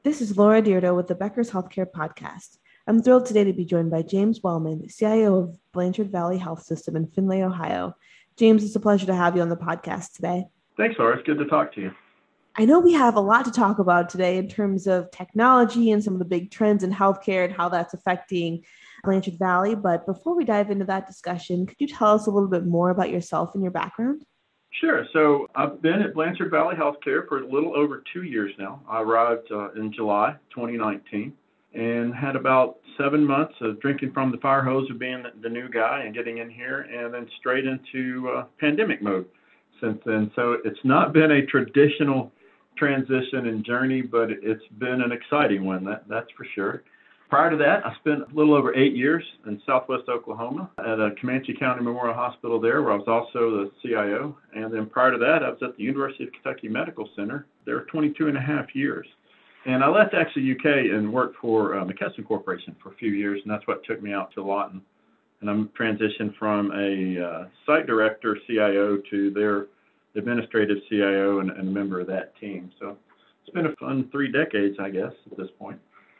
This is Laura Dierdo with the Becker's Healthcare Podcast. I'm thrilled today to be joined by James Wellman, CIO of Blanchard Valley Health System in Findlay, Ohio. James, it's a pleasure to have you on the podcast today. Thanks, Laura. It's good to talk to you. I know we have a lot to talk about today in terms of technology and some of the big trends in healthcare and how that's affecting Blanchard Valley. But before we dive into that discussion, could you tell us a little bit more about yourself and your background? Sure. So I've been at Blanchard Valley Healthcare for a little over 2 years now. I arrived in July 2019 and had about 7 months of drinking from the fire hose of being the new guy and getting in here and then straight into pandemic mode since then. So it's not been a traditional transition and journey, but it's been an exciting one, that's for sure. Prior to that, I spent a little over 8 years in Southwest Oklahoma at a Comanche County Memorial Hospital there, where I was also the CIO. And then prior to that, I was at the University of Kentucky Medical Center there 22 and a half years. And I left actually UK and worked for McKesson Corporation for a few years, and that's what took me out to Lawton. And I'm transitioned from a site director CIO to their administrative CIO and a member of that team. So it's been a fun 3 decades, I guess, at this point.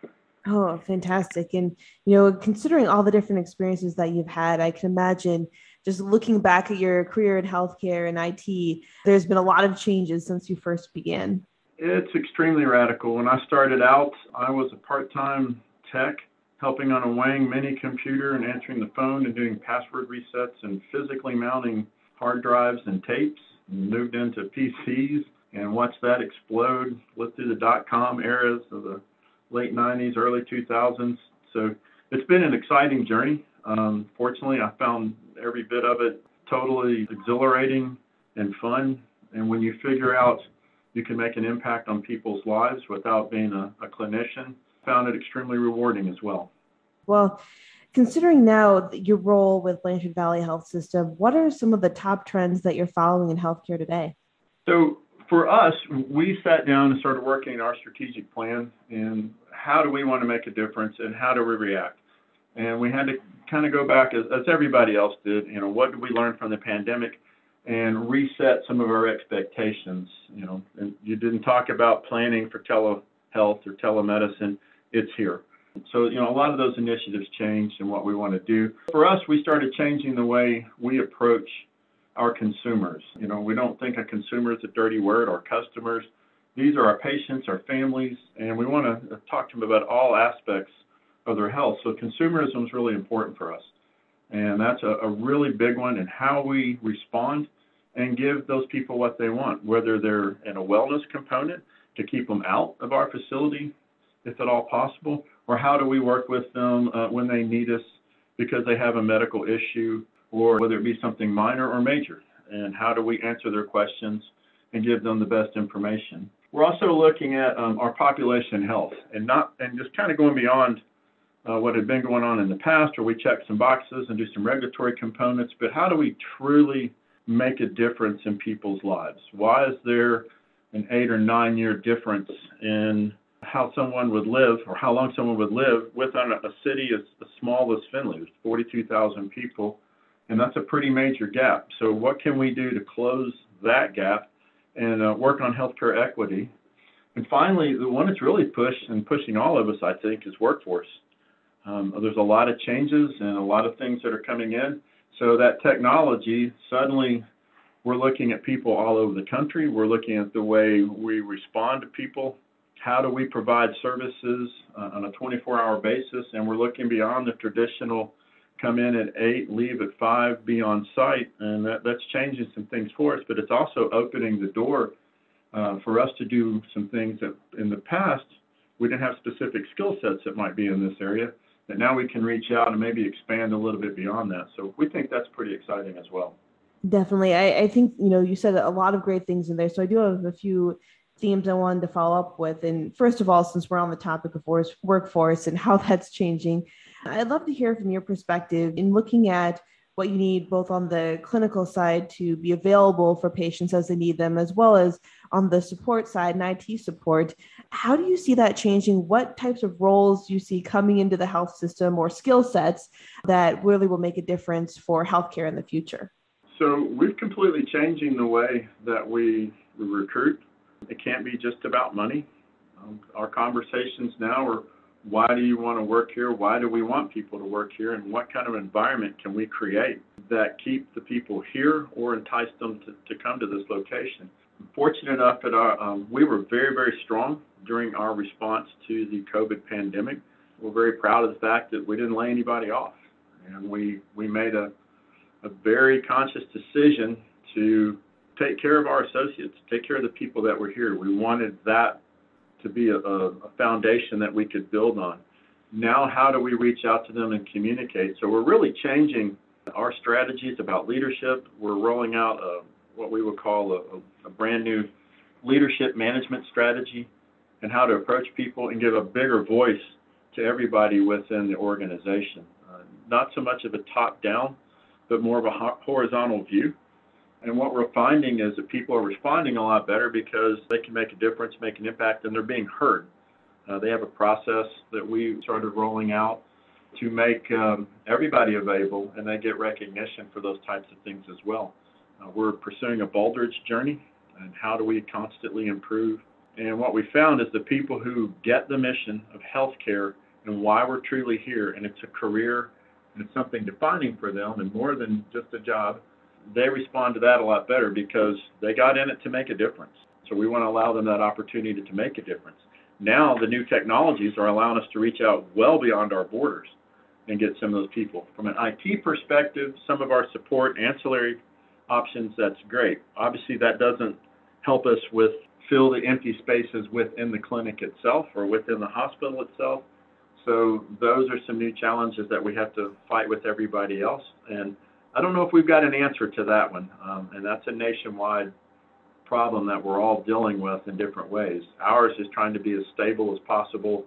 Oh, fantastic. And, considering all the different experiences that you've had, I can imagine just looking back at your career in healthcare and IT, there's been a lot of changes since you first began. It's extremely radical. When I started out, I was a part-time tech, helping on a Wang mini computer and answering the phone and doing password resets and physically mounting hard drives and tapes. And moved into PCs and watched that explode, lived through the dot-com eras of the late 90s, early 2000s. So it's been an exciting journey. Fortunately, I found every bit of it totally exhilarating and fun. And when you figure out you can make an impact on people's lives without being a clinician, I found it extremely rewarding as well. Well, considering now your role with Blanchard Valley Health System, what are some of the top trends that you're following in healthcare today? So for us, we sat down and started working our strategic plan and how do we want to make a difference and how do we react? And we had to kind of go back as everybody else did, what did we learn from the pandemic and reset some of our expectations, and you didn't talk about planning for telehealth or telemedicine, it's here. So, a lot of those initiatives changed and what we want to do. For us, we started changing the way we approach our consumers. We don't think a consumer is a dirty word, or customers. These are our patients, our families, and we want to talk to them about all aspects of their health. So consumerism is really important for us. And that's a really big one in how we respond and give those people what they want, whether they're in a wellness component to keep them out of our facility, if at all possible, or how do we work with them when they need us because they have a medical issue, or whether it be something minor or major, and how do we answer their questions and give them the best information. We're also looking at our population health and just kind of going beyond what had been going on in the past, where we check some boxes and do some regulatory components, but how do we truly make a difference in people's lives? Why is there an 8 or 9 year difference in how someone would live or how long someone would live within a city as small as Findlay? There's 42,000 people, and that's a pretty major gap. So what can we do to close that gap and work on healthcare equity? And finally, the one that's really pushing all of us, I think, is workforce. There's a lot of changes and a lot of things that are coming in. So that technology, suddenly we're looking at people all over the country. We're looking at the way we respond to people. How do we provide services on a 24-hour basis? And we're looking beyond the traditional come in at 8, leave at 5, be on site. And that's changing some things for us, but it's also opening the door for us to do some things that in the past we didn't have specific skill sets that might be in this area, that now we can reach out and maybe expand a little bit beyond that. So we think that's pretty exciting as well. Definitely. I think, you said a lot of great things in there. So I do have a few themes I wanted to follow up with. And first of all, since we're on the topic of workforce and how that's changing, I'd love to hear from your perspective in looking at what you need both on the clinical side to be available for patients as they need them, as well as on the support side and IT support. How do you see that changing? What types of roles do you see coming into the health system or skill sets that really will make a difference for healthcare in the future? So we're completely changing the way that we recruit. It can't be just about money. Our conversations now are, why do you want to work here? Why do we want people to work here? And what kind of environment can we create that keep the people here or entice them to come to this location? I'm fortunate enough that we were very, very strong during our response to the COVID pandemic. We're very proud of the fact that we didn't lay anybody off. And we made a very conscious decision to take care of our associates, take care of the people that were here. We wanted that to be a foundation that we could build on. Now, how do we reach out to them and communicate? So we're really changing our strategies about leadership. We're rolling out what we would call a brand new leadership management strategy and how to approach people and give a bigger voice to everybody within the organization. Not so much of a top-down, but more of a horizontal view. And what we're finding is that people are responding a lot better because they can make a difference, make an impact, and they're being heard. They have a process that we started rolling out to make everybody available, and they get recognition for those types of things as well. We're pursuing a Baldrige journey, and how do we constantly improve? And what we found is the people who get the mission of healthcare and why we're truly here, and it's a career, and it's something defining for them, and more than just a job, they respond to that a lot better because they got in it to make a difference. So we want to allow them that opportunity to make a difference. Now the new technologies are allowing us to reach out well beyond our borders and get some of those people. From an IT perspective, some of our support ancillary options, that's great. Obviously that doesn't help us with fill the empty spaces within the clinic itself or within the hospital itself. So those are some new challenges that we have to fight with everybody else. And I don't know if we've got an answer to that one. And that's a nationwide problem that we're all dealing with in different ways. Ours is trying to be as stable as possible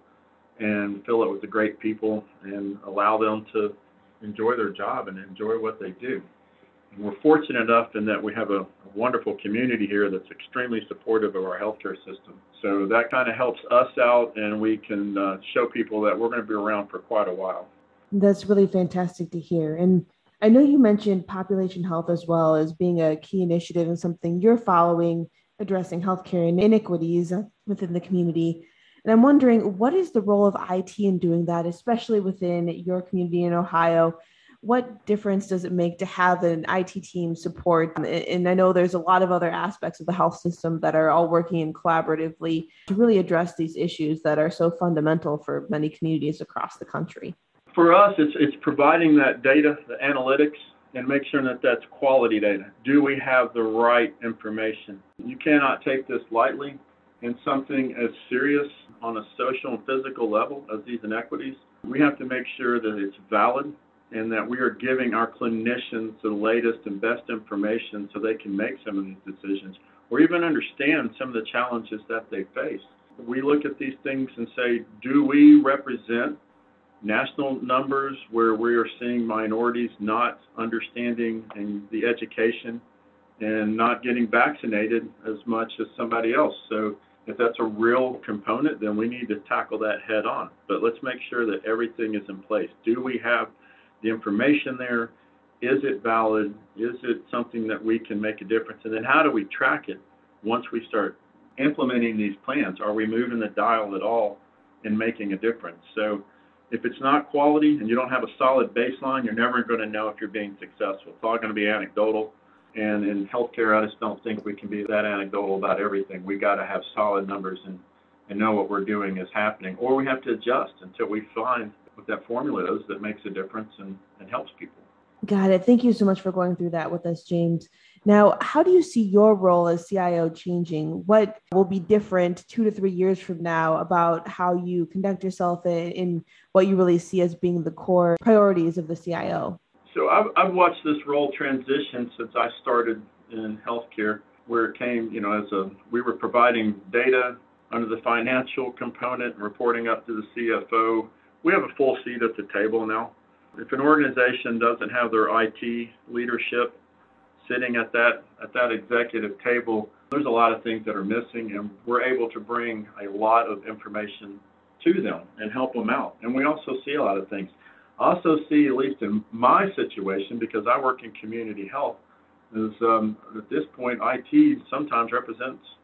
and fill it with the great people and allow them to enjoy their job and enjoy what they do. And we're fortunate enough in that we have a wonderful community here that's extremely supportive of our healthcare system. So that kind of helps us out, and we can show people that we're going to be around for quite a while. That's really fantastic to hear. And I know you mentioned population health as well as being a key initiative and something you're following, addressing healthcare inequities within the community. And I'm wondering, what is the role of IT in doing that, especially within your community in Ohio? What difference does it make to have an IT team support? And I know there's a lot of other aspects of the health system that are all working in collaboratively to really address these issues that are so fundamental for many communities across the country. For us, it's providing that data, the analytics, and make sure that that's quality data. Do we have the right information? You cannot take this lightly in something as serious on a social and physical level as these inequities. We have to make sure that it's valid and that we are giving our clinicians the latest and best information so they can make some of these decisions or even understand some of the challenges that they face. We look at these things and say, do we represent national numbers where we are seeing minorities not understanding and the education and not getting vaccinated as much as somebody else? So if that's a real component, then we need to tackle that head on. But let's make sure that everything is in place. Do we have the information there? Is it valid? Is it something that we can make a difference? And then how do we track it once we start implementing these plans? Are we moving the dial at all and making a difference? So if it's not quality and you don't have a solid baseline, you're never going to know if you're being successful. It's all going to be anecdotal. And in healthcare, I just don't think we can be that anecdotal about everything. We got to have solid numbers and know what we're doing is happening. Or we have to adjust until we find what that formula is that makes a difference and helps people. Got it. Thank you so much for going through that with us, James. Now, how do you see your role as CIO changing? What will be different 2 to 3 years from now about how you conduct yourself in what you really see as being the core priorities of the CIO? So I've watched this role transition since I started in healthcare, where it came, we were providing data under the financial component and reporting up to the CFO. We have a full seat at the table now. If an organization doesn't have their IT leadership sitting at that executive table, there's a lot of things that are missing, and we're able to bring a lot of information to them and help them out. And we also see a lot of things. I also see, at least in my situation, because I work in community health, is at this point, IT sometimes represents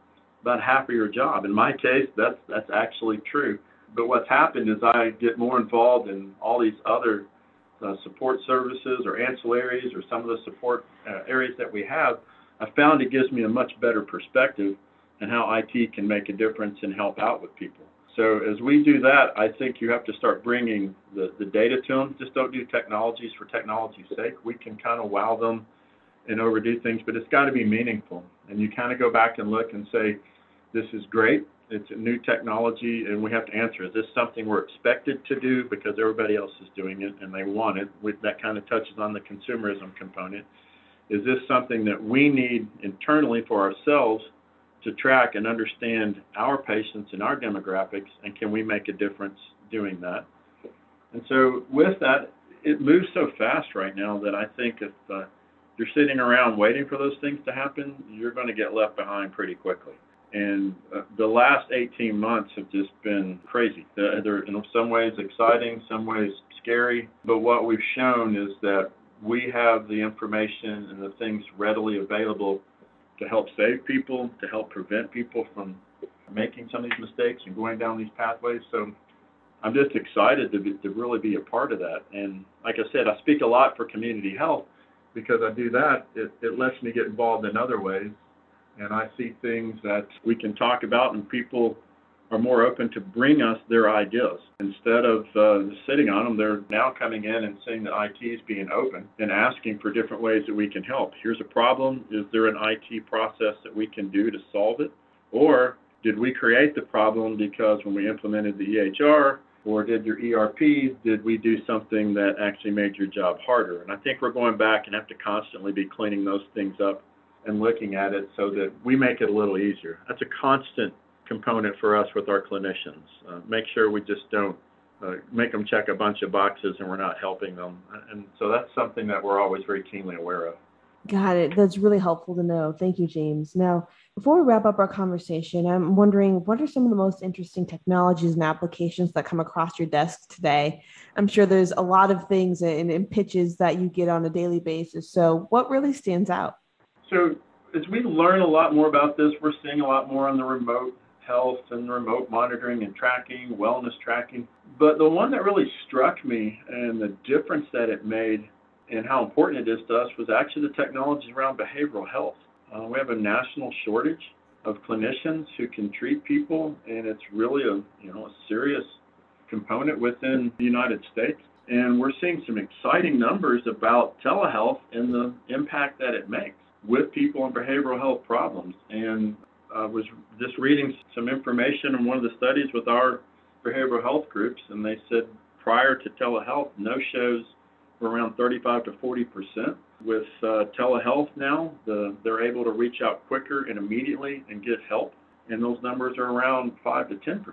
about half of your job. In my case, that's actually true. But what's happened is I get more involved in all these other support services or ancillaries or some of the support areas that we have. I found it gives me a much better perspective on how IT can make a difference and help out with people. So as we do that, I think you have to start bringing the data to them. Just don't do technologies for technology's sake. We can kind of wow them and overdo things, but it's got to be meaningful. And you kind of go back and look and say, this is great. It's a new technology, and we have to answer, is this something we're expected to do because everybody else is doing it and they want it? That kind of touches on the consumerism component. Is this something that we need internally for ourselves to track and understand our patients and our demographics, and can we make a difference doing that? And so with that, it moves so fast right now that I think if you're sitting around waiting for those things to happen, you're going to get left behind pretty quickly. And the last 18 months have just been crazy. They're in some ways exciting, some ways scary, but what we've shown is that we have the information and the things readily available to help save people, to help prevent people from making some of these mistakes and going down these pathways. So I'm just excited to really be a part of that. And like I said, I speak a lot for community health because I do that. It lets me get involved in other ways. And I see things that we can talk about, and people are more open to bring us their ideas. Instead of sitting on them, they're now coming in and saying that IT is being open and asking for different ways that we can help. Here's a problem. Is there an IT process that we can do to solve it? Or did we create the problem because when we implemented the EHR or did your ERP, did we do something that actually made your job harder? And I think we're going back and have to constantly be cleaning those things up and looking at it so that we make it a little easier. That's a constant component for us with our clinicians. Make sure we just don't make them check a bunch of boxes and we're not helping them. And so that's something that we're always very keenly aware of. Got it. That's really helpful to know. Thank you, James. Now, before we wrap up our conversation, I'm wondering, what are some of the most interesting technologies and applications that come across your desk today? I'm sure there's a lot of things and pitches that you get on a daily basis. So what really stands out? So as we learn a lot more about this, we're seeing a lot more on the remote health and remote monitoring and tracking, wellness tracking. But the one that really struck me and the difference that it made and how important it is to us was actually the technology around behavioral health. We have a national shortage of clinicians who can treat people, and it's really a serious component within the United States. And we're seeing some exciting numbers about telehealth and the impact that it makes with people and behavioral health problems. And I was just reading some information in one of the studies with our behavioral health groups, and they said prior to telehealth, no-shows were around 35 to 40%. With telehealth now, they're able to reach out quicker and immediately and get help, and those numbers are around 5 to 10%.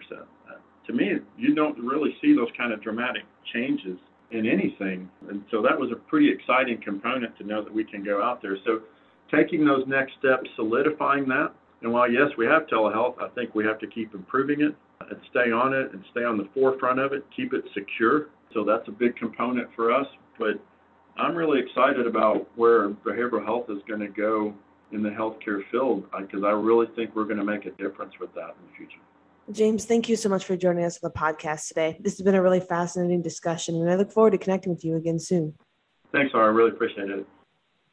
To me, you don't really see those kind of dramatic changes in anything, and so that was a pretty exciting component to know that we can go out there. So taking those next steps, solidifying that, and while yes, we have telehealth, I think we have to keep improving it and stay on it and stay on the forefront of it, keep it secure. So that's a big component for us. But I'm really excited about where behavioral health is going to go in the healthcare field because I really think we're going to make a difference with that in the future. James, thank you so much for joining us on the podcast today. This has been a really fascinating discussion, and I look forward to connecting with you again soon. Thanks, Laura. I really appreciate it.